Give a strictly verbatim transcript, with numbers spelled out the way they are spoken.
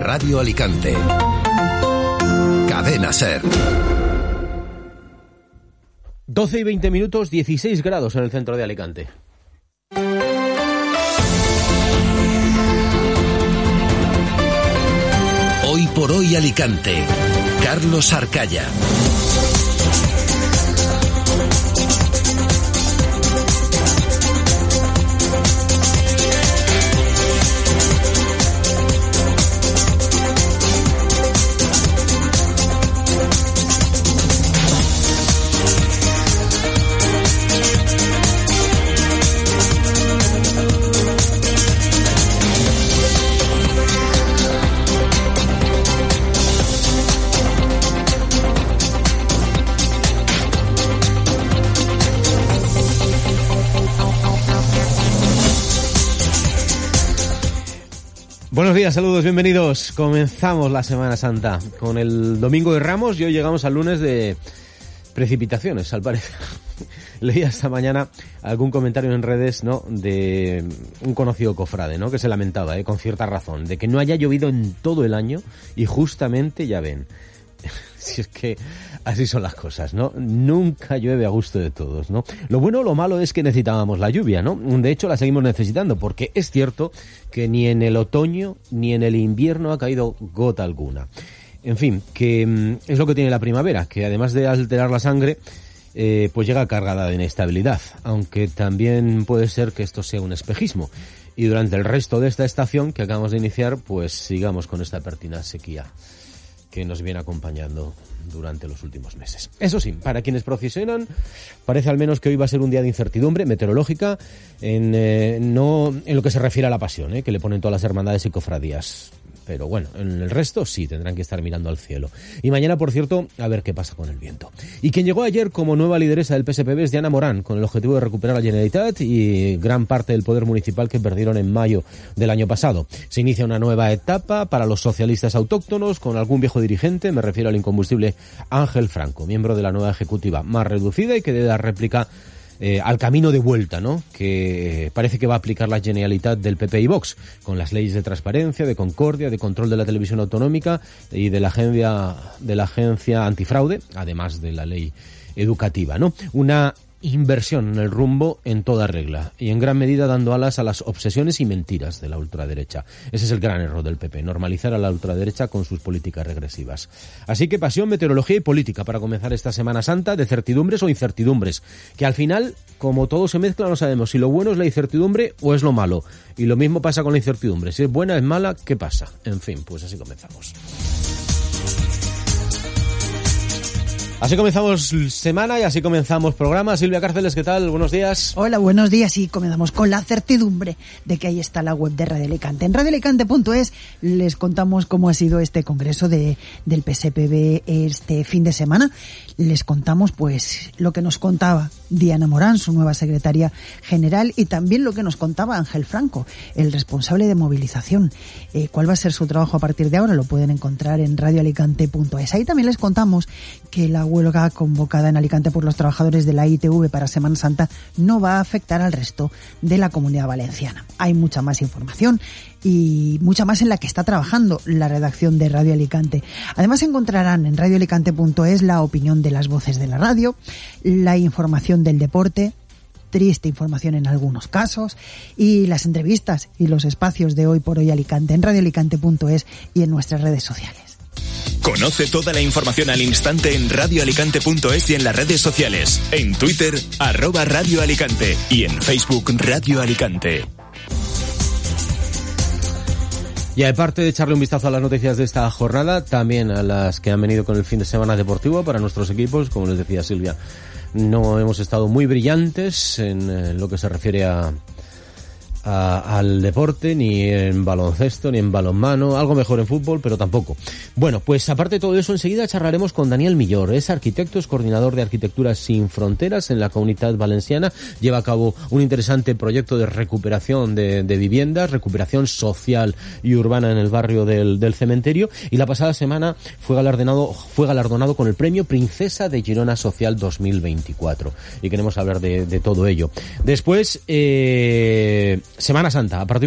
Radio Alicante. Cadena SER. doce y veinte minutos, dieciséis grados en el centro de Alicante. Hoy por hoy Alicante. Carlos Arcaya. Buenos días, saludos, bienvenidos. Comenzamos la Semana Santa con el Domingo de Ramos y hoy llegamos al lunes de precipitaciones, al parecer. Leía esta mañana algún comentario en redes, ¿no?, de un conocido cofrade, ¿no?, que se lamentaba, ¿eh?, con cierta razón, de que no haya llovido en todo el año y justamente, ya ven, si es que así son las cosas, ¿no? Nunca llueve a gusto de todos, ¿no? Lo bueno o lo malo es que necesitábamos la lluvia, ¿no? De hecho, la seguimos necesitando, porque es cierto que ni en el otoño ni en el invierno ha caído gota alguna. En fin, que es lo que tiene la primavera, que además de alterar la sangre, eh, pues llega cargada de inestabilidad, aunque también puede ser que esto sea un espejismo. Y durante el resto de esta estación que acabamos de iniciar, pues sigamos con esta pertinaz sequía que nos viene acompañando durante los últimos meses. Eso sí, para quienes procesionan, parece al menos que hoy va a ser un día de incertidumbre meteorológica en eh, no en lo que se refiere a la pasión, eh, que le ponen todas las hermandades y cofradías. Pero bueno, en el resto sí, tendrán que estar mirando al cielo. Y mañana, por cierto, a ver qué pasa con el viento. Y quien llegó ayer como nueva lideresa del P S P B es Diana Morán, con el objetivo de recuperar la Generalitat y gran parte del poder municipal que perdieron en mayo del año pasado. Se inicia una nueva etapa para los socialistas autóctonos con algún viejo dirigente, me refiero al incombustible Ángel Franco, miembro de la nueva ejecutiva más reducida y que debe dar réplica Eh, al camino de vuelta, ¿no?, que parece que va a aplicar la Generalitat del P P y Vox, con las leyes de transparencia, de concordia, de control de la televisión autonómica y de la agencia de la agencia antifraude, además de la ley educativa, ¿no? Una inversión en el rumbo en toda regla y en gran medida dando alas a las obsesiones y mentiras de la ultraderecha. Ese es el gran error del P P, normalizar a la ultraderecha con sus políticas regresivas. Así que pasión, meteorología y política para comenzar esta Semana Santa de certidumbres o incertidumbres, que al final, como todo se mezcla, no sabemos si lo bueno es la incertidumbre o es lo malo. Y lo mismo pasa con la incertidumbre. Si es buena, es mala, ¿qué pasa? En fin, pues así comenzamos. Así comenzamos semana y así comenzamos programa. Silvia Cárceles, ¿qué tal? Buenos días. Hola, buenos días. Y comenzamos con la certidumbre de que ahí está la web de Radio Alicante. En radio alicante punto es les contamos cómo ha sido este congreso de, del P S P B este fin de semana. Les contamos pues lo que nos contaba Diana Morán, su nueva secretaria general, y también lo que nos contaba Ángel Franco, el responsable de movilización. Eh, ¿Cuál va a ser su trabajo a partir de ahora? Lo pueden encontrar en radio alicante punto es. Ahí también les contamos que la huelga convocada en Alicante por los trabajadores de la I T V para Semana Santa no va a afectar al resto de la Comunidad Valenciana. Hay mucha más información y mucha más en la que está trabajando la redacción de Radio Alicante. Además encontrarán en radio alicante punto es la opinión de las voces de la radio, la información del deporte, triste información en algunos casos, y las entrevistas y los espacios de Hoy por Hoy Alicante en radio alicante punto es y en nuestras redes sociales. Conoce toda la información al instante en radio alicante punto es y en las redes sociales. En Twitter, arroba Radio Alicante y en Facebook Radio Alicante. Y aparte de echarle un vistazo a las noticias de esta jornada, también a las que han venido con el fin de semana deportivo para nuestros equipos, como les decía Silvia, no hemos estado muy brillantes en, en lo que se refiere a... A, al deporte, ni en baloncesto, ni en balonmano, algo mejor en fútbol, pero tampoco. Bueno, pues aparte de todo eso, enseguida charlaremos con Daniel Millor, es arquitecto, es coordinador de Arquitectura Sin Fronteras en la Comunitat Valenciana, lleva a cabo un interesante proyecto de recuperación de, de viviendas, recuperación social y urbana en el barrio del, del Cementerio, y la pasada semana fue galardonado, fue galardonado con el premio Princesa de Girona Social dos mil veinticuatro, y queremos hablar de, de todo ello. Después, eh, Semana Santa, a partir